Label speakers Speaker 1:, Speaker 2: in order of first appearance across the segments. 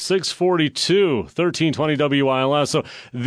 Speaker 1: 642, 1320 WILS. So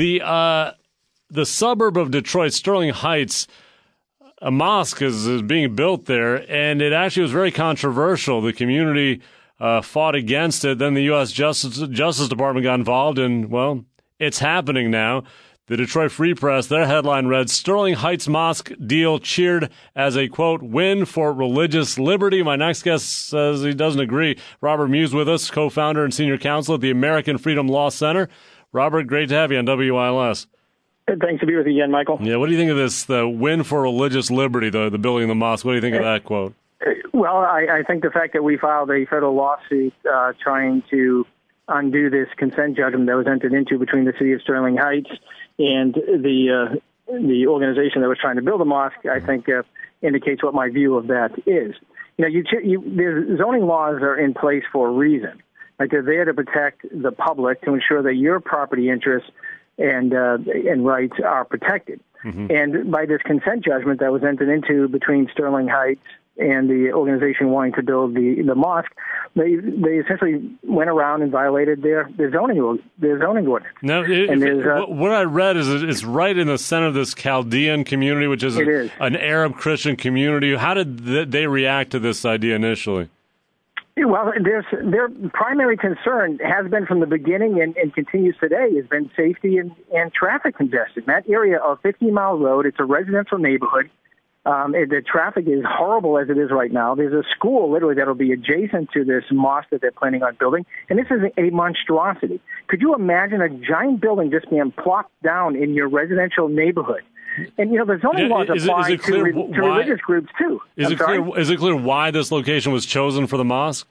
Speaker 1: the suburb of Detroit, Sterling Heights, a mosque is being built there, and it actually was very controversial. The community fought against it. Then the U.S. Justice Department got involved, and, well, it's happening now. The Detroit Free Press, their headline read, Sterling Heights Mosque deal cheered as a, quote, win for religious liberty. My next guest says he doesn't agree. Robert Muse with us, co-founder and senior counsel at the American Freedom Law Center. Robert, great to have you on WILS.
Speaker 2: Thanks to be with you again, Michael.
Speaker 1: Yeah, what do you think of this, the win for religious liberty, the building of the mosque? What do you think of that quote?
Speaker 2: Well, I think the fact that we filed a federal lawsuit trying to undo this consent judgment that was entered into between the city of Sterling Heights and the organization that was trying to build a mosque, I think indicates what my view of that is. You know, the zoning laws are in place for a reason. Like, they're there to protect the public, to ensure that your property interests and rights are protected. Mm-hmm. And by this consent judgment that was entered into between Sterling Heights and the organization wanting to build the mosque, they essentially went around and violated their zoning ordinance.
Speaker 1: Now, what I read is it's right in the center of this Chaldean community, which is an Arab Christian community. How did they react to this idea initially?
Speaker 2: Well, their primary concern has been from the beginning and continues today has been safety and traffic congestion. That area of 50 Mile Road, it's a residential neighborhood. The traffic is horrible as it is right now. There's a school literally that'll be adjacent to this mosque that they're planning on building, and this is a monstrosity. Could you imagine a giant building just being plopped down in your residential neighborhood? And, you know, the zoning laws apply to religious groups, too.
Speaker 1: Is it clear why this location was chosen for the mosque?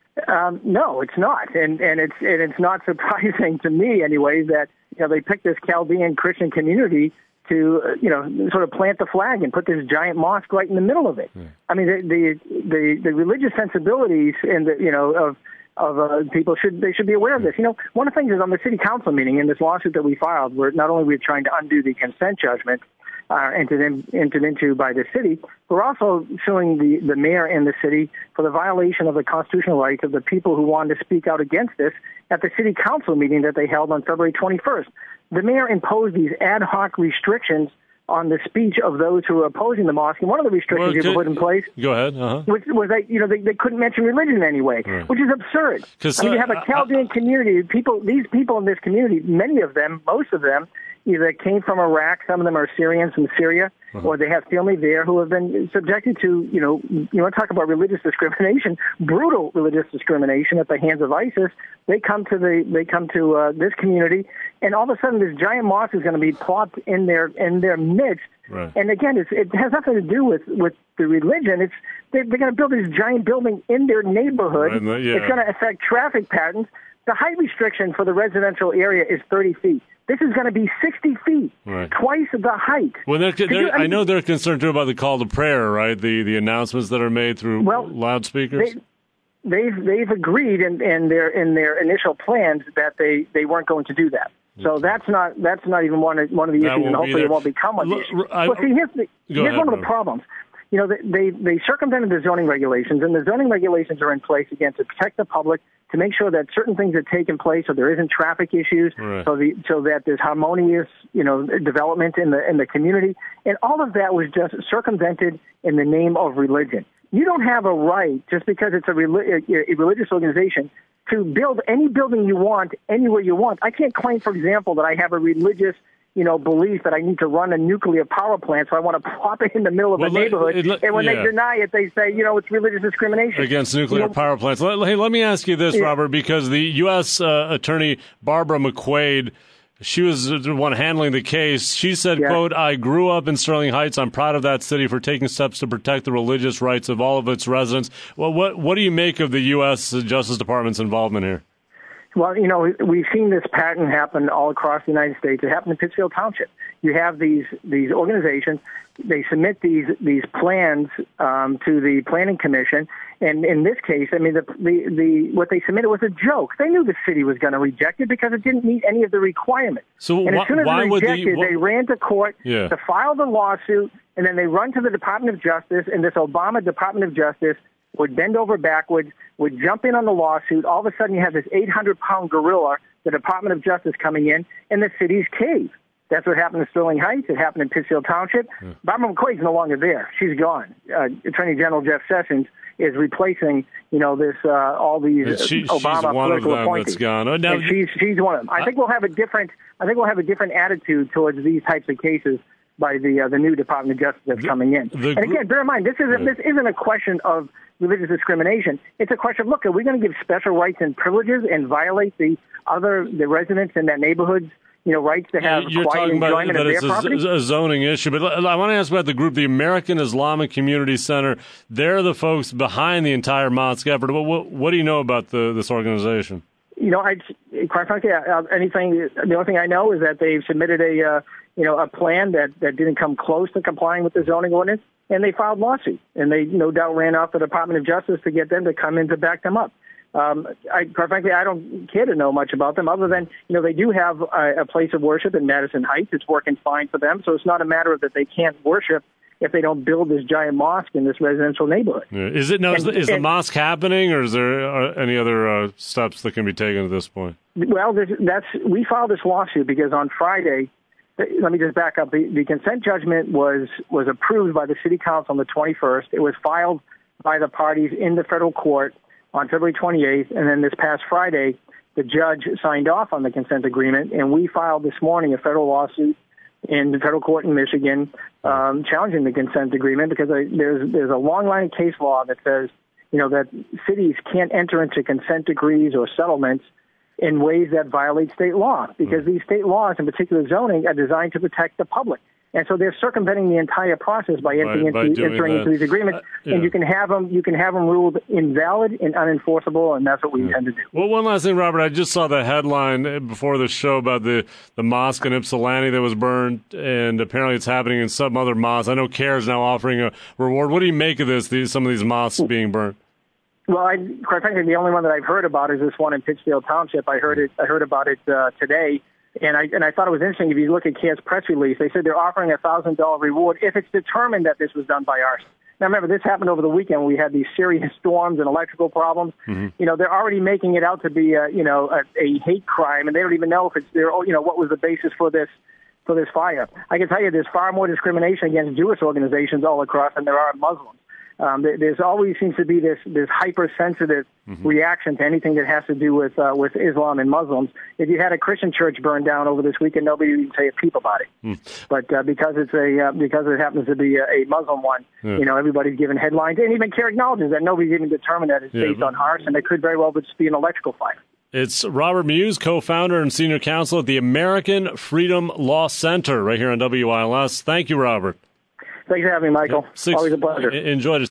Speaker 2: No, it's not. And it's not surprising to me, anyway, that, you know, they picked this Chaldean Christian community to, you know, sort of plant the flag and put this giant mosque right in the middle of it. Yeah. I mean, the religious sensibilities and of people should be aware of this. You know, one of the things is on the city council meeting in this lawsuit that we filed, where not only we're trying to undo the consent judgment entered into by the city, we're also suing the mayor and the city for the violation of the constitutional rights of the people who wanted to speak out against this at the city council meeting that they held on February 21st. The mayor imposed these ad hoc restrictions on the speech of those who were opposing the mosque. And one of the restrictions he put in place was that, you know, they couldn't mention religion in any way, which is absurd. I mean, you have a Chaldean community. These people in this community, many of them, most of them, either came from Iraq, some of them are Syrians from Syria, or they have family there who have been subjected to, you want to talk about religious discrimination, brutal religious discrimination at the hands of ISIS. They come to this community, and all of a sudden this giant mosque is going to be plopped in their midst. Right. And again, it has nothing to do with the religion. They're going to build this giant building in their neighborhood. Right. Yeah. It's going to affect traffic patterns. The height restriction for the residential area is 30 feet. This is going to be 60 feet, twice the height.
Speaker 1: Well, I know they're concerned, too, about the call to prayer, right? The announcements that are made through loudspeakers. They've
Speaker 2: agreed in their initial plans that they weren't going to do that. So that's not even one of the issues, and hopefully it won't become one of the issues. Well, see, here's one of the problems. You know, they circumvented the zoning regulations, and the zoning regulations are in place, again, to protect the public, to make sure that certain things are taking place so there isn't traffic issues, so that there's harmonious, development in the community. And all of that was just circumvented in the name of religion. You don't have a right, just because it's a religious organization, to build any building you want anywhere you want. I can't claim, for example, that I have a religious belief that I need to run a nuclear power plant, so I want to plop it in the middle of a neighborhood. And when they deny it, they say, it's religious discrimination.
Speaker 1: Against nuclear power plants. Hey, let me ask you this, Robert, because the U.S. Attorney Barbara McQuade, she was the one handling the case. She said, quote, I grew up in Sterling Heights. I'm proud of that city for taking steps to protect the religious rights of all of its residents. Well, what do you make of the U.S. Justice Department's involvement here?
Speaker 2: Well, we've seen this pattern happen all across the United States. It happened in Pittsfield Township. You have these organizations. They submit these plans to the Planning Commission, and in this case, I mean, what they submitted was a joke. They knew the city was going to reject it because it didn't meet any of the requirements.
Speaker 1: So
Speaker 2: and as soon as they rejected, they ran to court to file the lawsuit, and then they run to the Department of Justice, and this Obama Department of Justice would bend over backwards, would jump in on the lawsuit. All of a sudden, you have this 800-pound gorilla, the Department of Justice, coming in, and the city's cave. That's what happened in Sterling Heights. It happened in Pittsfield Township. Barbara McCoy's no longer there. She's gone. Attorney General Jeff Sessions is replacing, this all these Obama political appointees.
Speaker 1: That's gone. Oh, now,
Speaker 2: and she's one of them. I think we'll have a different attitude towards these types of cases by the new Department of Justice that's coming in. And again, bear in mind, this isn't a question of religious discrimination. It's a question of, look, are we going to give special rights and privileges and violate the residents in that neighborhood's rights to have quiet enjoyment of their property?
Speaker 1: It's a zoning issue. But I want to ask about the group, the American Islamic Community Center. They're the folks behind the entire mosque effort. What do you know about this organization?
Speaker 2: Quite frankly, the only thing I know is that they've submitted a plan that didn't come close to complying with the zoning ordinance, and they filed lawsuit, and they no doubt ran off the Department of Justice to get them to come in to back them up. Quite frankly, I don't care to know much about them other than, they do have a place of worship in Madison Heights. It's working fine for them. So it's not a matter of that they can't worship if they don't build this giant mosque in this residential neighborhood.
Speaker 1: Yeah. Is the mosque happening, or is there any other steps that can be taken at this point?
Speaker 2: Well, we filed this lawsuit because on Friday, let me just back up. The consent judgment was approved by the City Council on the 21st. It was filed by the parties in the federal court on February 28th, and then this past Friday, the judge signed off on the consent agreement, and we filed this morning a federal lawsuit in the federal court in Michigan challenging the consent agreement because there's a long line of case law that says, that cities can't enter into consent decrees or settlements in ways that violate state law because these state laws, in particular zoning, are designed to protect the public. And so they're circumventing the entire process by entering into these agreements, and you can have them ruled invalid and unenforceable, and that's what we intend to do.
Speaker 1: Well, one last thing, Robert. I just saw the headline before the show about the mosque in Ypsilanti that was burned, and apparently it's happening in some other mosques. I know CARE is now offering a reward. What do you make of this? Some of these mosques being burned?
Speaker 2: Well, quite frankly, the only one that I've heard about is this one in Pittsfield Township. I heard about it today. And I thought it was interesting. If you look at CARE's press release, they said they're offering a $1,000 reward if it's determined that this was done by arson. Now, remember, this happened over the weekend when we had these serious storms and electrical problems. Mm-hmm. They're already making it out to be a hate crime, and they don't even know if it's what was the basis for this fire. I can tell you, there's far more discrimination against Jewish organizations all across than there are Muslims. There's always seems to be this hypersensitive reaction to anything that has to do with Islam and Muslims. If you had a Christian church burned down over this weekend, nobody would say a peep about it. But because it happens to be a Muslim one, everybody's given headlines, and even CARE acknowledges that nobody's even determined that it's based on arson, and it could very well just be an electrical fire.
Speaker 1: It's Robert Muse, co-founder and senior counsel at the American Freedom Law Center, right here on WILS. Thank you, Robert.
Speaker 2: Thanks for having me, Michael. Always a pleasure.
Speaker 1: Enjoyed it.